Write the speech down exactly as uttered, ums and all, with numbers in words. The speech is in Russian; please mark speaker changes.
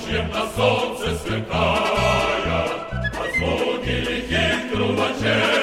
Speaker 1: чем на солнце сверкая, от звуки лихих трубачей.